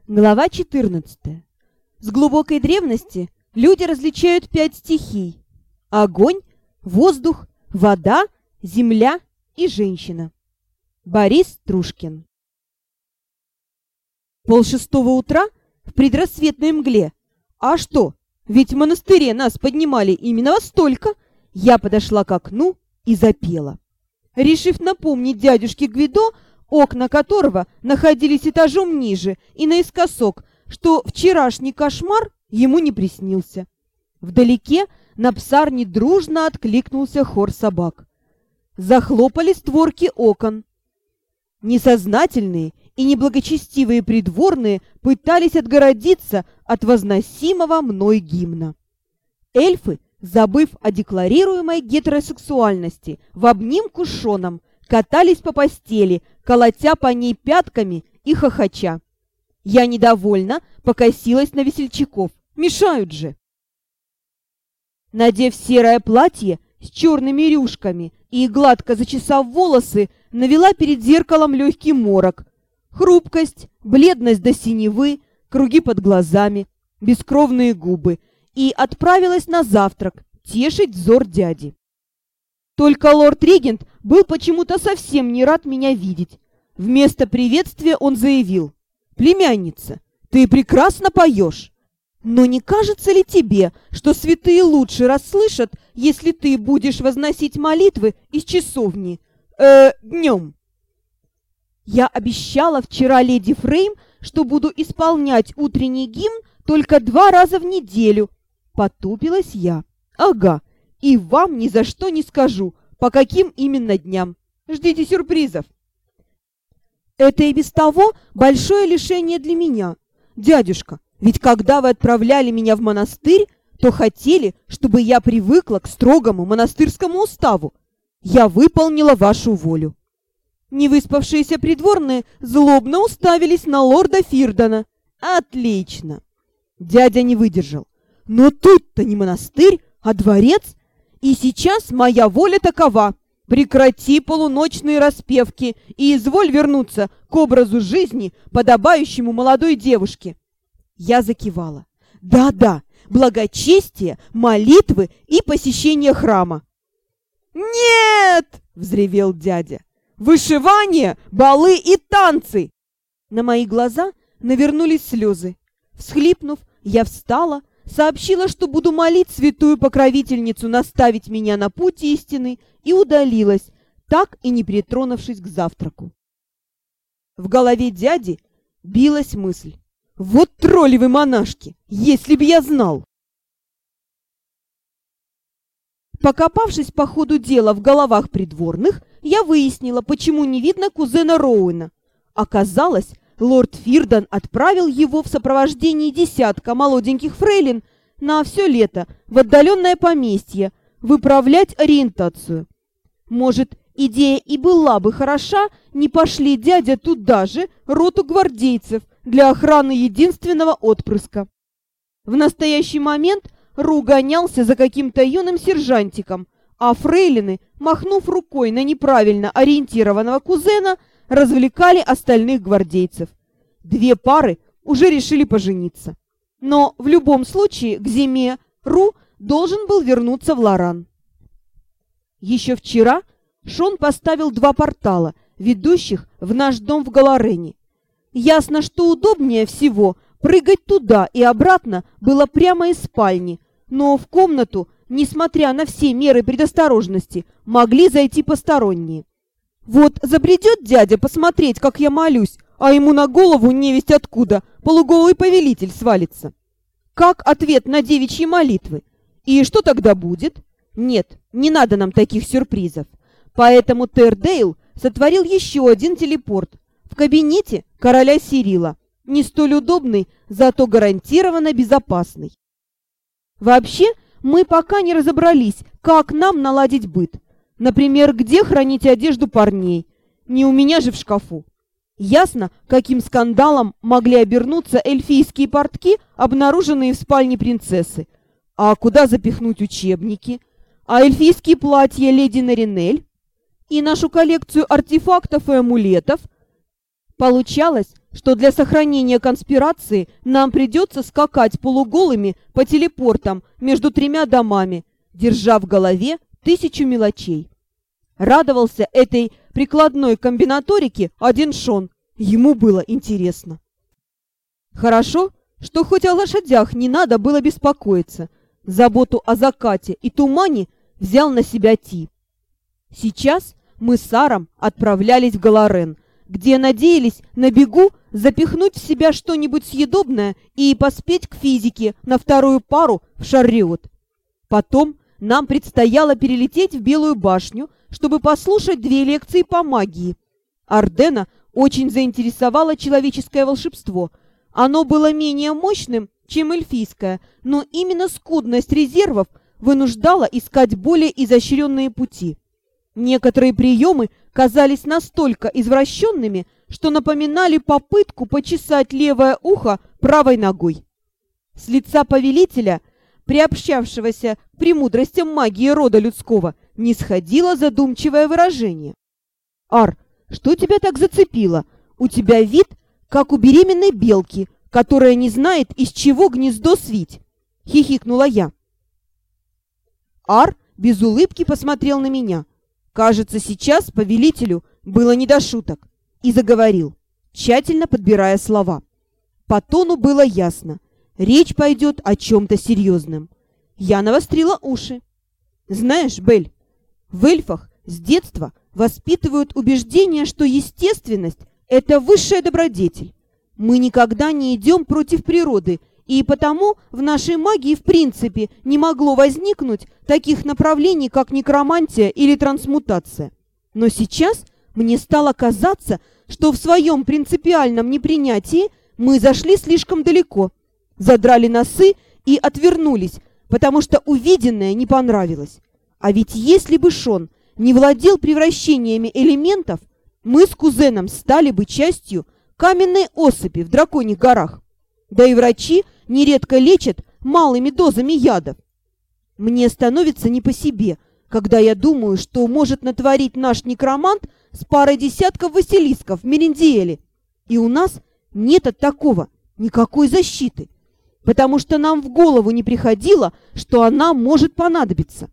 Глава 14. С глубокой древности люди различают 5 стихий: огонь, воздух, вода, земля и женщина. Борис Трушкин. 5:30 утра в предрассветной мгле. А что? Ведь в монастыре нас поднимали именно во столько. Я подошла к окну и запела, решив напомнить дядюшке Гвидо, окна которого находились этажом ниже и наискосок, что вчерашний кошмар ему не приснился. Вдалеке на псарне дружно откликнулся хор собак. Захлопали створки окон. Несознательные и неблагочестивые придворные пытались отгородиться от возносимого мной гимна. Эльфы, забыв о декларируемой гетеросексуальности, в обнимку с Шоном катались по постели, колотя по ней пятками и хохоча. Я недовольно покосилась на весельчаков. Мешают же. Надев серое платье с черными рюшками и гладко зачесав волосы, навела перед зеркалом легкий морок. Хрупкость, бледность до синевы, круги под глазами, бескровные губы, и отправилась на завтрак тешить взор дяди. Только лорд-регент был почему-то совсем не рад меня видеть. Вместо приветствия он заявил: «Племянница, ты прекрасно поешь. Но не кажется ли тебе, что святые лучше расслышат, если ты будешь возносить молитвы из часовни днем?» Я обещала вчера леди Фрейм, что буду исполнять утренний гимн только 2 раза в неделю. Потупилась я. Ага, и вам ни за что не скажу, по каким именно дням. Ждите сюрпризов. Это и без того большое лишение для меня. Дядюшка, ведь когда вы отправляли меня в монастырь, то хотели, чтобы я привыкла к строгому монастырскому уставу. Я выполнила вашу волю. Невыспавшиеся придворные злобно уставились на лорда Фирдона. Отлично. Дядя не выдержал. Но тут-то не монастырь, а дворец. И сейчас моя воля такова: прекрати полуночные распевки и изволь вернуться к образу жизни, подобающему молодой девушке. Я закивала. Да-да, благочестие, молитвы и посещение храма. «Нет!» — взревел дядя. «Вышивание, балы и танцы!» На мои глаза навернулись слезы. Всхлипнув, я встала, сообщила, что буду молить святую покровительницу наставить меня на путь истины, и удалилась, так и не притронувшись к завтраку. В голове дяди билась мысль: вот тролли вы, монашки, если б я знал! Покопавшись по ходу дела в головах придворных, я выяснила, почему не видно кузена Роуэна. Оказалось, лорд Фирдон отправил его в сопровождении 10 молоденьких фрейлин на все лето в отдаленное поместье выправлять ориентацию. Может, идея и была бы хороша, не пошли дядя туда же роту гвардейцев для охраны единственного отпрыска. В настоящий момент Ру гонялся за каким-то юным сержантиком, а фрейлины, махнув рукой на неправильно ориентированного кузена, развлекали остальных гвардейцев. 2 пары уже решили пожениться. Но в любом случае к зиме Ру должен был вернуться в Лоран. Еще вчера Шон поставил 2 портала, ведущих в наш дом в Галарене. Ясно, что удобнее всего прыгать туда и обратно было прямо из спальни, но в комнату, несмотря на все меры предосторожности, могли зайти посторонние. Вот забредет дядя посмотреть, как я молюсь, а ему на голову невесть откуда полуголый повелитель свалится. Как ответ на девичьи молитвы? И что тогда будет? Нет, не надо нам таких сюрпризов. Поэтому Тердейл сотворил еще один телепорт в кабинете короля Сирила, не столь удобный, зато гарантированно безопасный. Вообще, мы пока не разобрались, как нам наладить быт. Например, где хранить одежду парней? Не у меня же в шкафу. Ясно, каким скандалом могли обернуться эльфийские портки, обнаруженные в спальне принцессы. А куда запихнуть учебники? А эльфийские платья леди Наринель? И нашу коллекцию артефактов и амулетов? Получалось, что для сохранения конспирации нам придется скакать полуголыми по телепортам между 3 домами, держа в голове 1000 мелочей. Радовался этой прикладной комбинаторике один Шон. Ему было интересно. Хорошо, что хоть о лошадях не надо было беспокоиться. Заботу о закате и тумане взял на себя Ти. Сейчас мы с Аром отправлялись в Галарен, где надеялись на бегу запихнуть в себя что-нибудь съедобное и поспеть к физике на 2-ю пару в Шарриот. Потом нам предстояло перелететь в Белую башню, чтобы послушать 2 лекции по магии. Ардена очень заинтересовало человеческое волшебство. Оно было менее мощным, чем эльфийское, но именно скудность резервов вынуждала искать более изощренные пути. Некоторые приемы казались настолько извращенными, что напоминали попытку почесать левое ухо правой ногой. С лица повелителя, приобщавшегося к премудростям магии рода людского, не сходило задумчивое выражение. «Ар, что тебя так зацепило? У тебя вид, как у беременной белки, которая не знает, из чего гнездо свить», — хихикнула я. Ар без улыбки посмотрел на меня. Кажется, сейчас повелителю было не до шуток, и заговорил, тщательно подбирая слова. По тону было ясно, речь пойдет о чем-то серьезном. Я навострила уши. «Знаешь, Бель, в эльфах с детства воспитывают убеждение, что естественность — это высшая добродетель. Мы никогда не идем против природы, и потому в нашей магии в принципе не могло возникнуть таких направлений, как некромантия или трансмутация. Но сейчас мне стало казаться, что в своем принципиальном непринятии мы зашли слишком далеко, задрали носы и отвернулись, потому что увиденное не понравилось. А ведь если бы Шон не владел превращениями элементов, мы с кузеном стали бы частью каменной осыпи в Драконьих горах. Да и врачи нередко лечат малыми дозами ядов. Мне становится не по себе, когда я думаю, что может натворить наш некромант с парой десятков Василисков в Мериндиэле. И у нас нет от такого никакой защиты, потому что нам в голову не приходило, что она может понадобиться.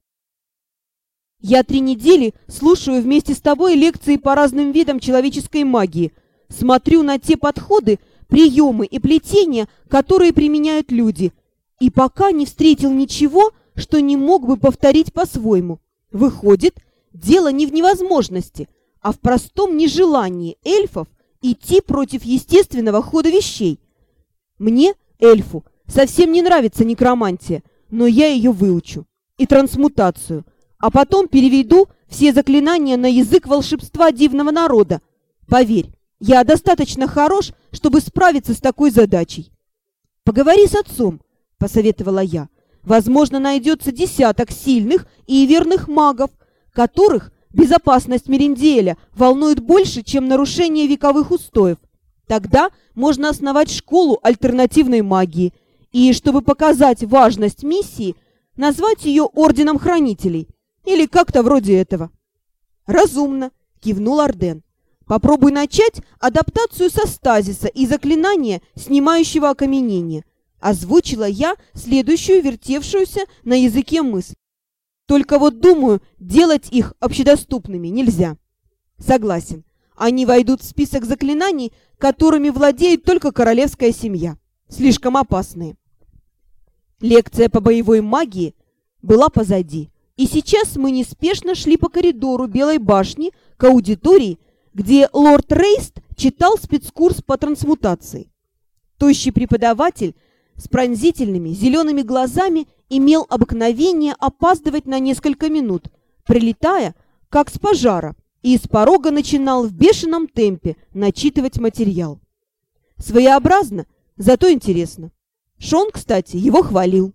Я 3 недели слушаю вместе с тобой лекции по разным видам человеческой магии, смотрю на те подходы, приемы и плетения, которые применяют люди, и пока не встретил ничего, что не мог бы повторить по-своему. Выходит, дело не в невозможности, а в простом нежелании эльфов идти против естественного хода вещей. Мне, эльфу, совсем не нравится некромантия, но я ее выучу. И трансмутацию. А потом переведу все заклинания на язык волшебства дивного народа. Поверь, я достаточно хорош, чтобы справиться с такой задачей. «Поговори с отцом», — посоветовала я. «Возможно, найдется десяток сильных и верных магов, которых безопасность Мериндиэля волнует больше, чем нарушение вековых устоев. Тогда можно основать школу альтернативной магии и, чтобы показать важность миссии, назвать ее Орденом Хранителей или как-то вроде этого». «Разумно», — кивнул Арден. «Попробуй начать адаптацию со стазиса и заклинания, снимающего окаменение», — озвучила я следующую вертевшуюся на языке мысль. «Только вот, думаю, делать их общедоступными нельзя». «Согласен. Они войдут в список заклинаний, которыми владеет только королевская семья. Слишком опасные». Лекция по боевой магии была позади, и сейчас мы неспешно шли по коридору Белой башни к аудитории, где лорд Рейст читал спецкурс по трансмутации. Тощий преподаватель с пронзительными зелеными глазами имел обыкновение опаздывать на несколько минут, прилетая, как с пожара, и с порога начинал в бешеном темпе начитывать материал. Своеобразно, зато интересно. Шон, кстати, его хвалил.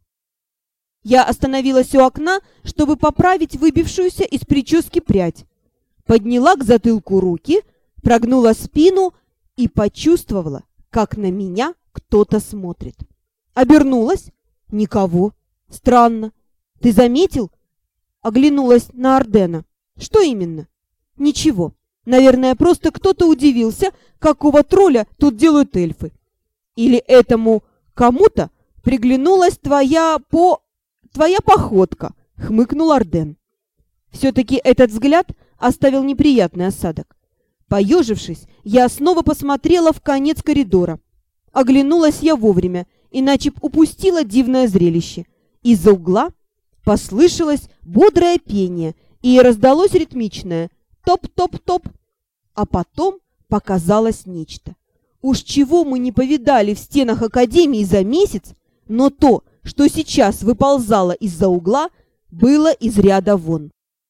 Я остановилась у окна, чтобы поправить выбившуюся из прически прядь. Подняла к затылку руки, прогнула спину и почувствовала, как на меня кто-то смотрит. Обернулась. Никого. Странно. Ты заметил? Оглянулась на Ардена. Что именно? Ничего. Наверное, просто кто-то удивился, какого тролля тут делают эльфы. Или этому кому-то приглянулась твоя походка, хмыкнул Арден. Все-таки этот взгляд оставил неприятный осадок. Поежившись, я снова посмотрела в конец коридора. Оглянулась я вовремя, иначе б упустила дивное зрелище. Из-за угла послышалось бодрое пение и раздалось ритмичное «топ-топ-топ». А потом показалось нечто. Уж чего мы не повидали в стенах Академии за месяц, но то, что сейчас выползало из-за угла, было из ряда вон.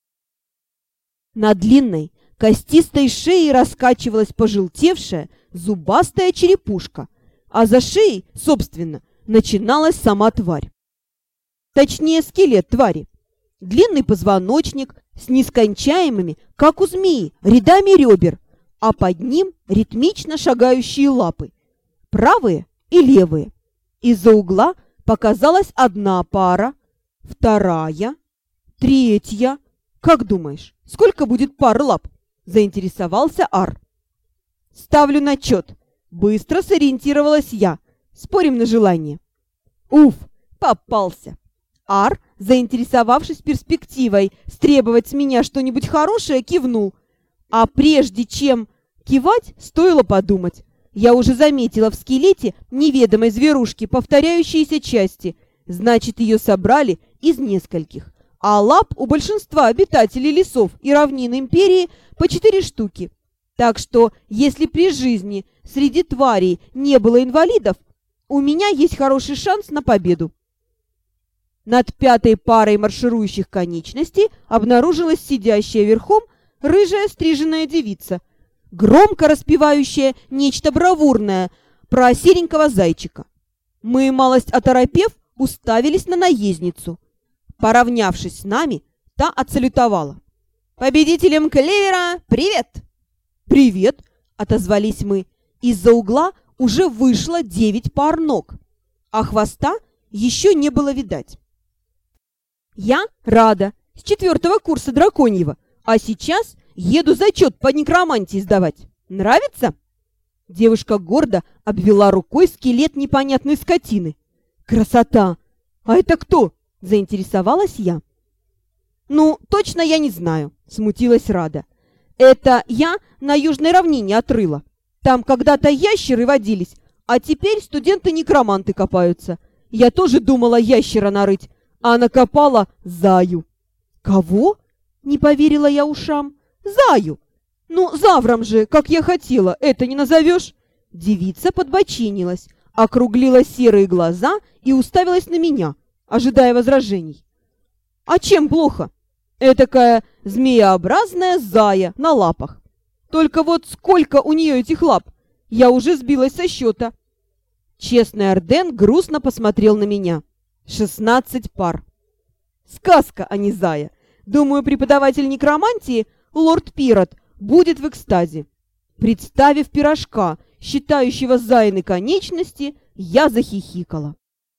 На длинной, костистой шее раскачивалась пожелтевшая, зубастая черепушка, а за шеей, собственно, начиналась сама тварь. Точнее, скелет твари. Длинный позвоночник с нескончаемыми, как у змеи, рядами ребер, а под ним ритмично шагающие лапы, правые и левые. Из-за угла показалась одна пара, вторая, третья. Как думаешь, сколько будет пар лап? Заинтересовался Ар. Ставлю на чет. Быстро сориентировалась я. Спорим на желание. Уф, попался. Ар, заинтересовавшись перспективой стребовать с меня что-нибудь хорошее, кивнул. А прежде чем кивать, стоило подумать. Я уже заметила в скелете неведомой зверушки повторяющиеся части. Значит, ее собрали из нескольких. А лап у большинства обитателей лесов и равнин империи по 4 штуки. Так что, если при жизни среди тварей не было инвалидов, у меня есть хороший шанс на победу. Над пятой парой марширующих конечностей обнаружилась сидящая верхом рыжая стриженная девица, громко распевающая нечто бравурное про серенького зайчика. Мы, малость оторопев, уставились на наездницу. Поравнявшись с нами, та отсалютовала. «Победителям клевера привет!» «Привет!» — отозвались мы. Из-за угла уже вышло 9 пар ног, а хвоста еще не было видать. «Я Рада, с 4-го курса драконьего, а сейчас еду зачет по некромантии сдавать. Нравится?» Девушка гордо обвела рукой скелет непонятной скотины. «Красота! А это кто?» — заинтересовалась я. «Ну, точно я не знаю», — смутилась Рада. «Это я на южной равнине отрыла. Там когда-то ящеры водились, а теперь студенты-некроманты копаются. Я тоже думала ящера нарыть, а накопала заю». «Кого?» — не поверила я ушам. «Заю! Ну, завром же, как я хотела, это не назовешь?» Девица подбочинилась, округлила серые глаза и уставилась на меня, ожидая возражений. «А чем плохо? Этакая змееобразная зая на лапах. Только вот сколько у нее этих лап? Я уже сбилась со счета». Честный Арден грустно посмотрел на меня. 16 пар. Сказка, а не зая. Думаю, преподаватель некромантии, лорд Пирот, будет в экстазе. Представив пирожка, считающего заины конечности, я захихикала.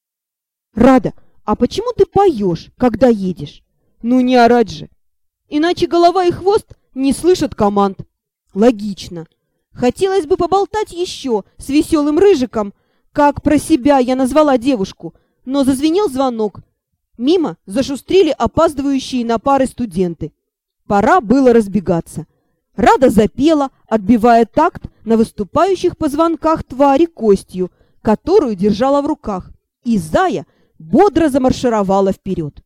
«Рада, а почему ты поешь, когда едешь?» «Ну не орать же! Иначе голова и хвост не слышат команд». «Логично. Хотелось бы поболтать еще с веселым рыжиком, как про себя я назвала девушку, но зазвенел звонок. Мимо зашустрили опаздывающие на пары студенты. Пора было разбегаться. Рада запела, отбивая такт на выступающих позвонках твари костью, которую держала в руках, и зая бодро замаршировала вперед.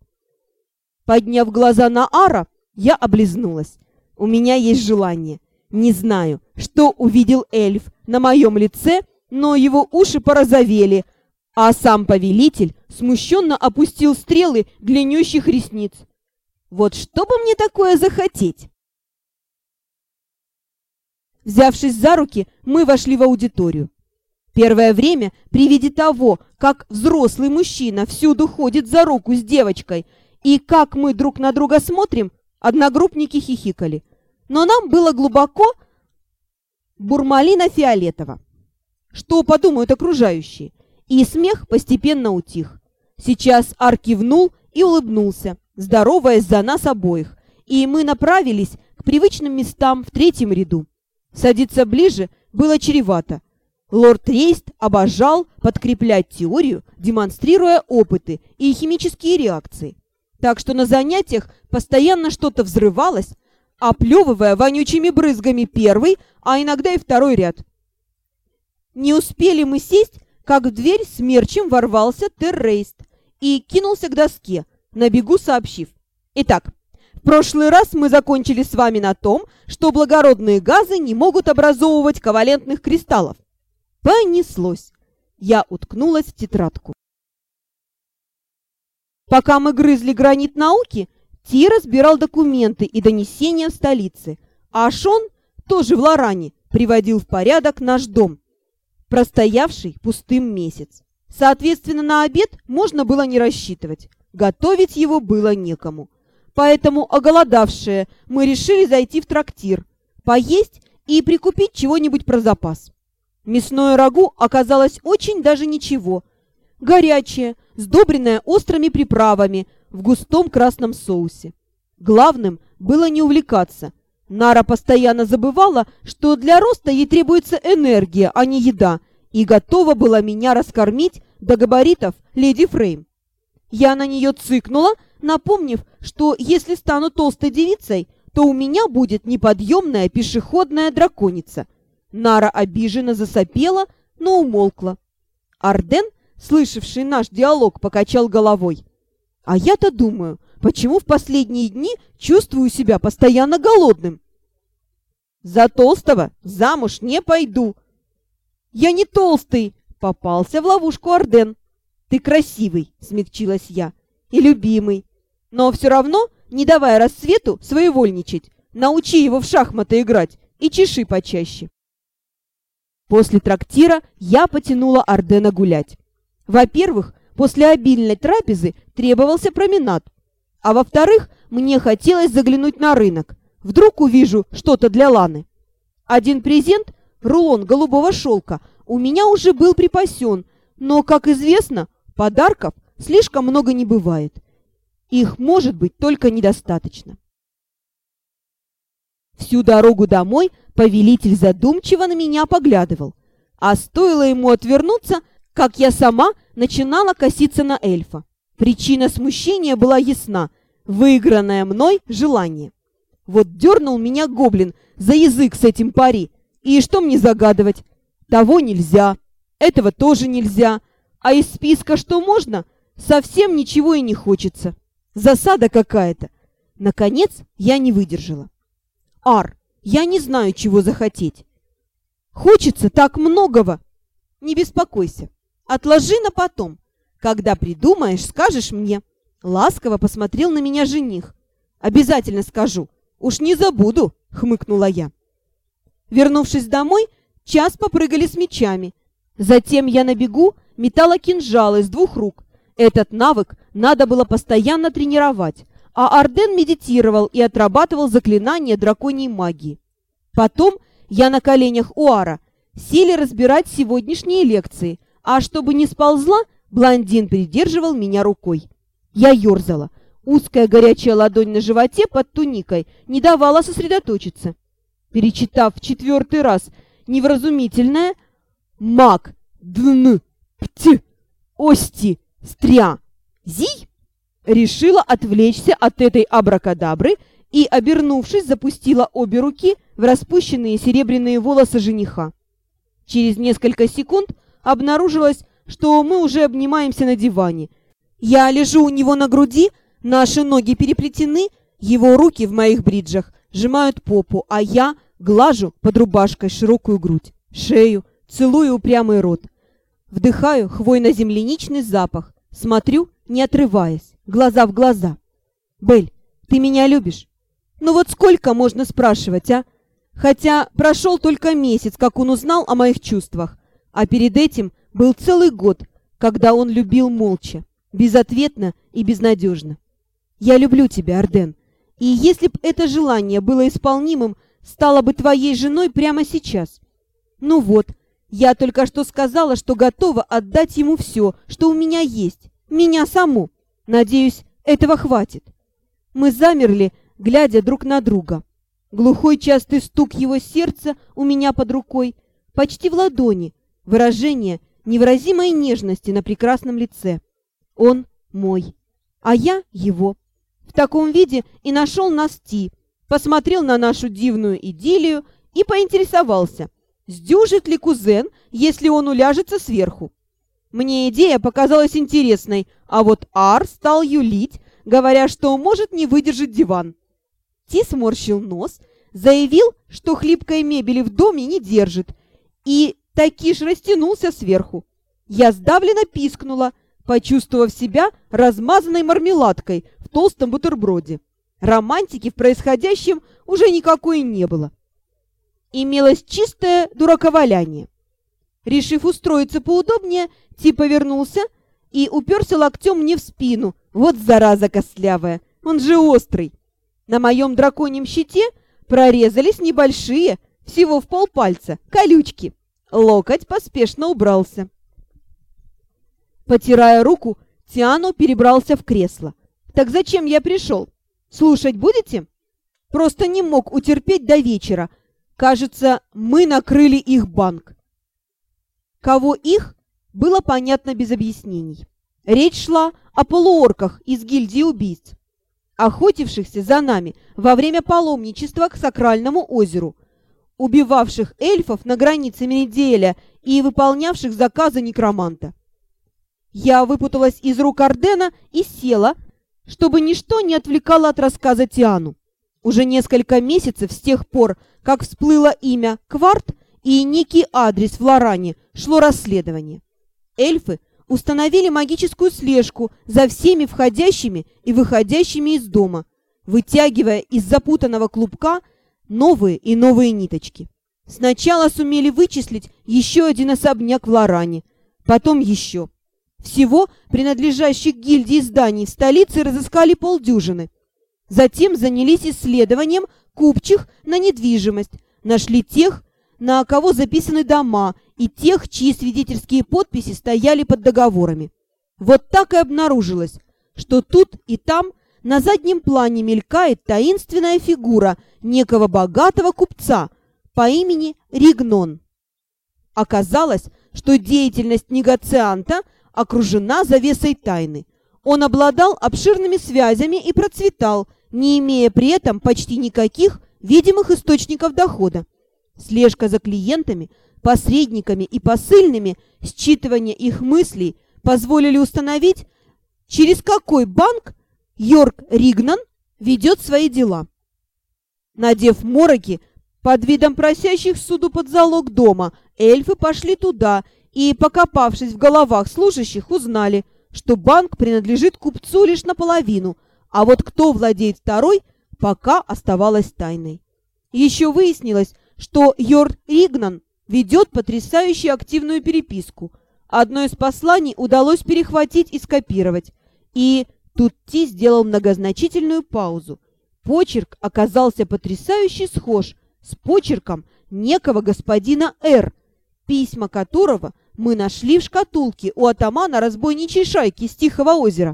Подняв глаза на Ара, я облизнулась. У меня есть желание. Не знаю, что увидел эльф на моем лице, но его уши порозовели, а сам повелитель смущенно опустил стрелы длиннющих ресниц. Вот что бы мне такое захотеть? Взявшись за руки, мы вошли в аудиторию. Первое время, при виде того, как взрослый мужчина всюду ходит за руку с девочкой, и как мы друг на друга смотрим, одногруппники хихикали. Но нам было глубоко бурмалино-фиолетово. Что подумают окружающие? И смех постепенно утих. Сейчас Ар кивнул и улыбнулся, здороваясь за нас обоих, и мы направились к привычным местам в третьем ряду. Садиться ближе было чревато. Лорд Рейст обожал подкреплять теорию, демонстрируя опыты и химические реакции. Так что на занятиях постоянно что-то взрывалось, оплевывая вонючими брызгами первый, а иногда и второй ряд. Не успели мы сесть, как в дверь смерчем ворвался Террейст и кинулся к доске, на бегу сообщив: «Итак, в прошлый раз мы закончили с вами на том, что благородные газы не могут образовывать ковалентных кристаллов». Понеслось. Я уткнулась в тетрадку. Пока мы грызли гранит науки, Ти разбирал документы и донесения в столице, а Шон, тоже в Лоране, приводил в порядок наш дом, простоявший пустым месяц. Соответственно, на обед можно было не рассчитывать. Готовить его было некому. Поэтому, оголодавшие, мы решили зайти в трактир, поесть и прикупить чего-нибудь про запас. Мясное рагу оказалось очень даже ничего. Горячее, сдобренное острыми приправами в густом красном соусе. Главным было не увлекаться. Нара постоянно забывала, что для роста ей требуется энергия, а не еда, и готова была меня раскормить до габаритов леди Фрейм. Я на нее цыкнула, напомнив, что если стану толстой девицей, то у меня будет неподъемная пешеходная драконица. Нара обиженно засопела, но умолкла. Арден, слышавший наш диалог, покачал головой. А я-то думаю, почему в последние дни чувствую себя постоянно голодным? За толстого замуж не пойду. Я не толстый, попался в ловушку Арден. Ты красивый, смягчилась я, и любимый. Но все равно, не давая рассвету своевольничать, научи его в шахматы играть и чеши почаще. После трактира я потянула Ардена гулять. Во-первых, после обильной трапезы требовался променад. А во-вторых, мне хотелось заглянуть на рынок. Вдруг увижу что-то для Ланы. Один презент, рулон голубого шелка, у меня уже был припасен, но, как известно, подарков слишком много не бывает. Их может быть только недостаточно. Всю дорогу домой повелитель задумчиво на меня поглядывал, а стоило ему отвернуться, как я сама начинала коситься на эльфа. Причина смущения была ясна — выигранное мной желание. Вот дернул меня гоблин за язык с этим пари, и что мне загадывать? Того нельзя, этого тоже нельзя, а из списка что можно, совсем ничего и не хочется. Засада какая-то. Наконец я не выдержала. Ар, я не знаю, чего захотеть. Хочется так многого. Не беспокойся, отложи на потом. Когда придумаешь, скажешь мне. Ласково посмотрел на меня жених. Обязательно скажу. Уж не забуду, хмыкнула я. Вернувшись домой, час попрыгали с мечами. Затем я на бегу метала кинжалы с двух рук. Этот навык надо было постоянно тренировать, а Арден медитировал и отрабатывал заклинания драконьей магии. Потом я на коленях у Ара сели разбирать сегодняшние лекции, а чтобы не сползла, блондин придерживал меня рукой. Я ерзала. Узкая горячая ладонь на животе под туникой не давала сосредоточиться. Перечитав в 4-й раз невразумительное «маг, дн, пти, ости, стря, зий», решила отвлечься от этой абракадабры и, обернувшись, запустила обе руки в распущенные серебряные волосы жениха. Через несколько секунд обнаружилось, что мы уже обнимаемся на диване. Я лежу у него на груди, наши ноги переплетены, его руки в моих бриджах сжимают попу, а я глажу под рубашкой широкую грудь, шею, целую упрямый рот. Вдыхаю хвойно-земляничный запах, смотрю, не отрываясь, глаза в глаза. «Бель, ты меня любишь?» Ну вот сколько можно спрашивать, а? Хотя прошел только месяц, как он узнал о моих чувствах, а перед этим был целый год, когда он любил молча, безответно и безнадежно. Я люблю тебя, Арден, и если б это желание было исполнимым, стала бы твоей женой прямо сейчас. Ну вот, я только что сказала, что готова отдать ему все, что у меня есть, меня саму. Надеюсь, этого хватит. Мы замерли, глядя друг на друга. Глухой частый стук его сердца у меня под рукой, почти в ладони, выражение невыразимой нежности на прекрасном лице. Он мой, а я его. В таком виде и нашел нас Ти, посмотрел на нашу дивную идиллию и поинтересовался, сдюжит ли кузен, если он уляжется сверху. Мне идея показалась интересной, а вот Ар стал юлить, говоря, что может не выдержать диван. Ти сморщил нос, заявил, что хлипкой мебели в доме не держит, и таки ж растянулся сверху. Я сдавленно пискнула, почувствовав себя размазанной мармеладкой в толстом бутерброде. Романтики в происходящем уже никакой не было. Имелось чистое дураковаляние. Решив устроиться поудобнее, Ти повернулся и уперся локтем мне в спину. Вот зараза костлявая, он же острый. На моем драконьем щите прорезались небольшие, всего в полпальца, колючки. Локоть поспешно убрался. Потирая руку, Тиано перебрался в кресло. «Так зачем я пришел? Слушать будете?» Просто не мог утерпеть до вечера. Кажется, мы накрыли их банк. Кого их, было понятно без объяснений. Речь шла о полуорках из гильдии убийц, охотившихся за нами во время паломничества к Сакральному озеру, убивавших эльфов на границе Меридиэля и выполнявших заказы некроманта. Я выпуталась из рук Ардена и села, чтобы ничто не отвлекало от рассказа Тиану. Уже несколько месяцев с тех пор, как всплыло имя Кварт и некий адрес в Лоране, шло расследование. Эльфы установили магическую слежку за всеми входящими и выходящими из дома, вытягивая из запутанного клубка новые и новые ниточки. Сначала сумели вычислить еще один особняк в Лоране, потом еще. Всего принадлежащих гильдии зданий в столице разыскали полдюжины. Затем занялись исследованием купчих на недвижимость, нашли тех, на кого записаны дома, и тех, чьи свидетельские подписи стояли под договорами. Вот так и обнаружилось, что тут и там на заднем плане мелькает таинственная фигура некого богатого купца по имени Ригнон. Оказалось, что деятельность негацианта окружена завесой тайны. Он обладал обширными связями и процветал, не имея при этом почти никаких видимых источников дохода. Слежка за клиентами, посредниками и посыльными, считывание их мыслей позволили установить, через какой банк Йорк Ригнон ведет свои дела. Надев мороки под видом просящих суду под залог дома, эльфы пошли туда и, покопавшись в головах служащих, узнали, что банк принадлежит купцу лишь наполовину, а вот кто владеет второй, пока оставалось тайной. Еще выяснилось, что Йорк Ригнон ведет потрясающе активную переписку. Одно из посланий удалось перехватить и скопировать. И тут Ти сделал многозначительную паузу. Почерк оказался потрясающе схож с почерком некого господина Р., письма которого мы нашли в шкатулке у атамана разбойничьей шайки с Тихого озера.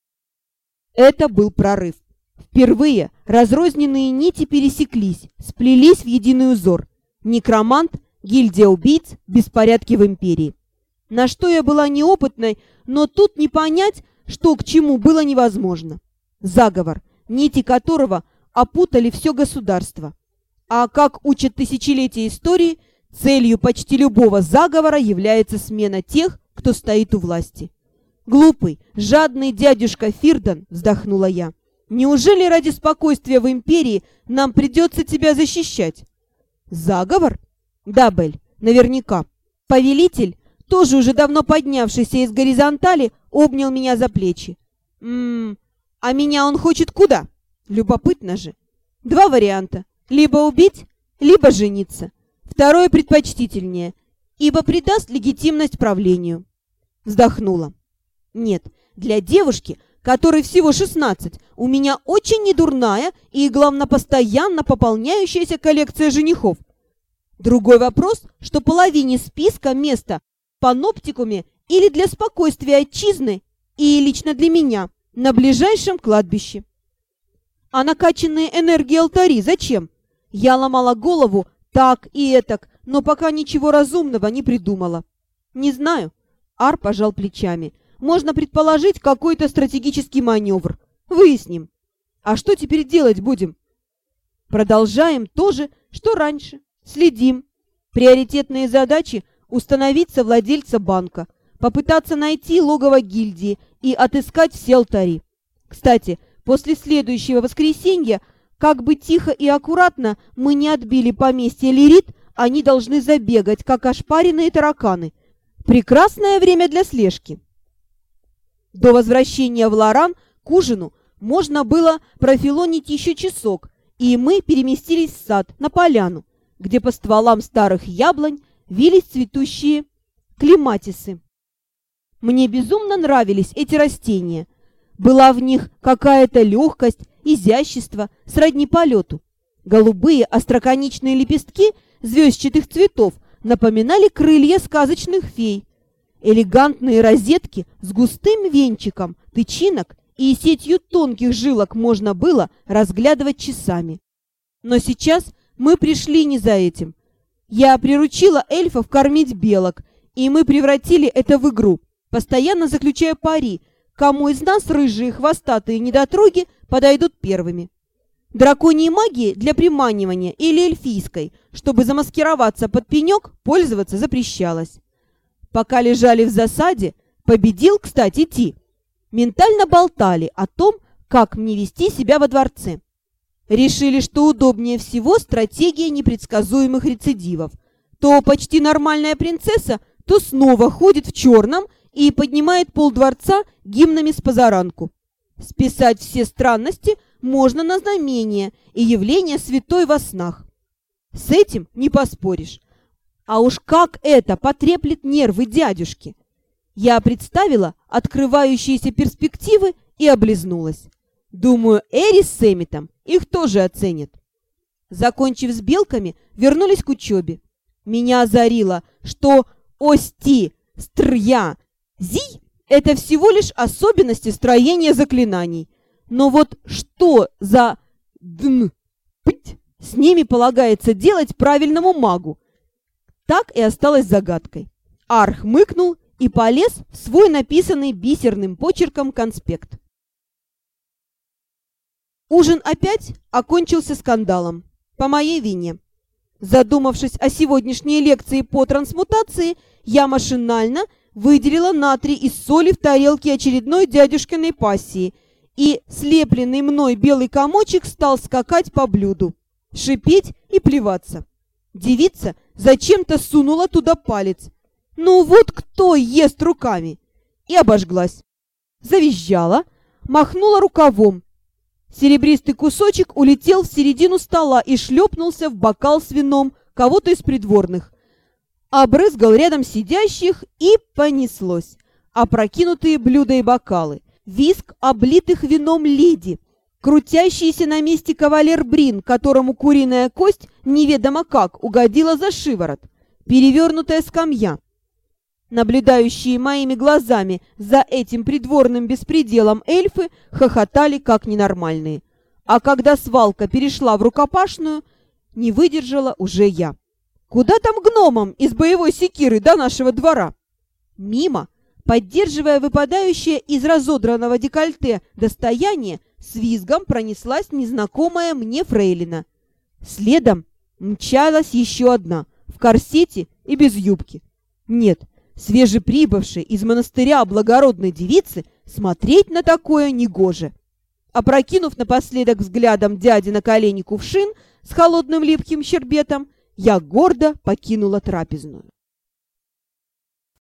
Это был прорыв. Впервые разрозненные нити пересеклись, сплелись в единый узор. Некромант, гильдия убийц, беспорядки в империи. На что я была неопытной, но тут не понять, что к чему, было невозможно. Заговор, нити которого опутали все государство. А как учат тысячелетия истории, целью почти любого заговора является смена тех, кто стоит у власти. «Глупый, жадный дядюшка Фирдан», — вздохнула я. «Неужели ради спокойствия в империи нам придется тебя защищать?» «Заговор?» «Да, Бель, наверняка. Повелитель, тоже уже давно поднявшийся из горизонтали, обнял меня за плечи. А меня он хочет куда? Любопытно же. Два варианта. Либо убить, либо жениться. Второе предпочтительнее, ибо придаст легитимность правлению». Вздохнула. «Нет, для девушки, которой всего 16, у меня очень недурная и, главное, постоянно пополняющаяся коллекция женихов. Другой вопрос, что половине списка места в паноптикуме или для спокойствия отчизны, и лично для меня, на ближайшем кладбище. А накачанные энергией алтари зачем? Я ломала голову так и этак, но пока ничего разумного не придумала. Не знаю. Ар пожал плечами. Можно предположить какой-то стратегический маневр. Выясним. А что теперь делать будем? Продолжаем то же, что раньше. Следим. Приоритетные задачи — установить совладельца банка, попытаться найти логово гильдии и отыскать все алтари. Кстати, после следующего воскресенья, как бы тихо и аккуратно мы не отбили поместье Лирит, они должны забегать, как ошпаренные тараканы. Прекрасное время для слежки. До возвращения в Лоран к ужину можно было профилонить еще часок, и мы переместились в сад, на поляну, где по стволам старых яблонь вились цветущие клематисы. Мне безумно нравились эти растения. Была в них какая-то легкость, изящество, сродни полету. Голубые остроконечные лепестки звездчатых цветов напоминали крылья сказочных фей. Элегантные розетки с густым венчиком тычинок и сетью тонких жилок можно было разглядывать часами. Но сейчас мы пришли не за этим. Я приручила эльфов кормить белок, и мы превратили это в игру, постоянно заключая пари, кому из нас рыжие хвостатые недотроги подойдут первыми. Драконьей магии для приманивания или эльфийской, чтобы замаскироваться под пенек, пользоваться запрещалось. Пока лежали в засаде, победил, кстати, Ти. Ментально болтали о том, как мне вести себя во дворце. Решили, что удобнее всего стратегия непредсказуемых рецидивов. То почти нормальная принцесса, то снова ходит в черном и поднимает полдворца гимнами с позаранку. Списать все странности можно на знамения и явления святой во снах. С этим не поспоришь. А уж как это потреплет нервы дядюшки! Я представила открывающиеся перспективы и облизнулась. Думаю, Эри с Эмитом их тоже оценят. Закончив с белками, вернулись к учебе. Меня озарило, что ости, стря, зи — это всего лишь особенности строения заклинаний. Но вот что за пыть с ними полагается делать правильному магу, так и осталось загадкой. Ар хмыкнул и полез в свой написанный бисерным почерком конспект. Ужин опять окончился скандалом. По моей вине. Задумавшись о сегодняшней лекции по трансмутации, я машинально выделила натрий из соли в тарелке очередной дядюшкиной пассии, и слепленный мной белый комочек стал скакать по блюду, шипеть и плеваться. Девица зачем-то сунула туда палец. Ну вот кто ест руками? И обожглась. Завизжала, махнула рукавом. Серебристый кусочек улетел в середину стола и шлепнулся в бокал с вином кого-то из придворных. Обрызгал рядом сидящих, и понеслось. Опрокинутые блюда и бокалы, визг облитых вином леди, крутящийся на месте кавалер Брин, которому куриная кость неведомо как угодила за шиворот, перевернутая скамья. Наблюдающие моими глазами за этим придворным беспределом эльфы хохотали как ненормальные. А когда свалка перешла в рукопашную, не выдержала уже я. Куда там гномам из боевой секиры до нашего двора? Мимо, поддерживая выпадающее из разодранного декольте достояние, с визгом пронеслась незнакомая мне фрейлина. Следом мчалась еще одна, в корсете и без юбки. Нет, свежеприбывшей из монастыря благородной девицы смотреть на такое негоже. Опрокинув напоследок взглядом дяди на колени кувшин с холодным липким щербетом, я гордо покинула трапезную.